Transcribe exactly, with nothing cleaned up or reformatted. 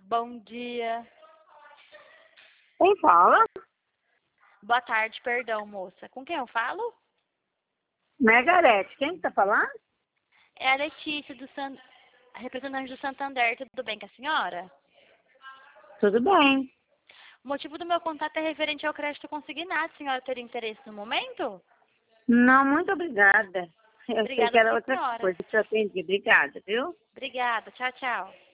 Bom dia. Quem fala? Boa tarde, perdão, moça. Com quem eu falo? Margarete, quem está falando? É a Letícia, do San... representante do Santander. Tudo bem com a senhora? Tudo bem. O motivo do meu contato é referente ao crédito consignado. A senhora teria interesse no momento? Não, muito obrigada. Eu sei Obrigada que era por outra senhora. coisa que eu atendi. Obrigada, viu? Obrigada. Tchau, tchau.